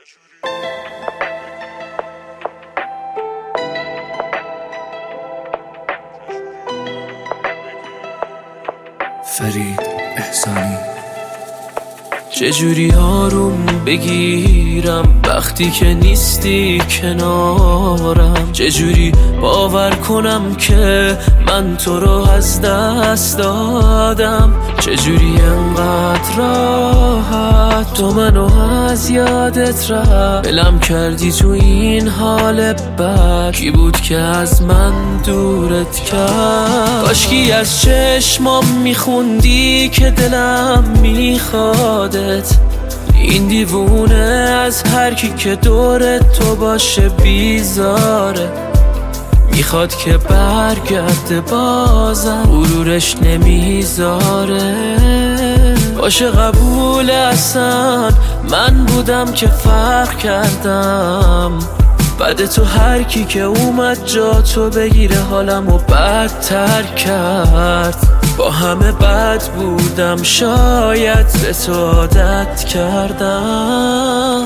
فرید احسانی. چجوری آروم بگیرم وقتی که نیستی کنارم؟ چجوری باور کنم که من تو رو از دست دادم؟ چجوری انقدر راحت تو منو از یادت رفت؟ بلم کردی تو این حال بد، کی بود که از من دورت کرد؟ کاشکی از چشمام میخوندی که دلم میخوادت. این دیوونه از هر کی که دور تو باشه بیزاره، میخواد که برگرده بازم غرورش نمیذاره. باشه قبول اصلا من بودم که فرق کردم، بعد تو هر کی که اومد جا تو بگیره حالمو بدتر کرد. با همه بد بودم شاید به تو عادت کردم.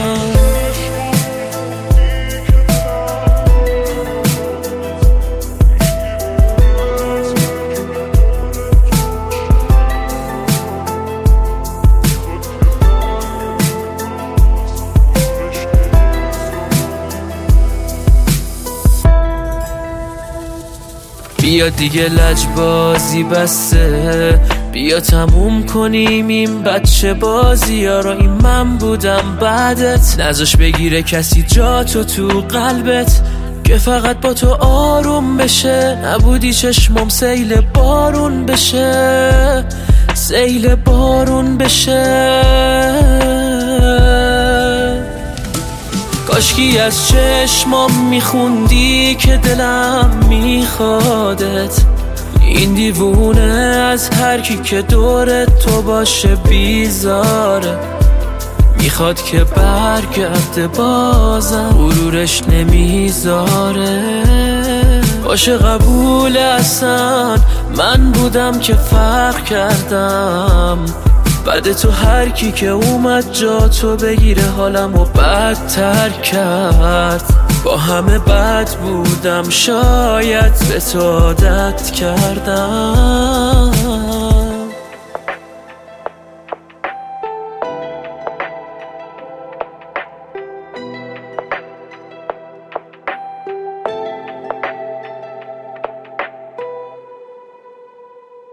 بیا دیگه لجبازی بسته، بیا تموم کنیم این بچه بازی ها را. این من بودم بعدت، نذاش بگیره کسی جا تو قلبت که فقط با تو آروم بشه. نبودی چشمم سیل بارون بشه، سیل بارون بشه. کاشکی از چشمام میخوندی که دلم میخوادت. این دیوونه از هر کی که دور تو باشه بیزاره، میخواد که برگرده بازم غرورش نمیذاره. باشه قبول اصلا من بودم که فرق کردم، بعد تو هر کی که اومد جا تو بگیره حالمو بدتر کرد. با همه بد بودم شاید به تو عادت کردم.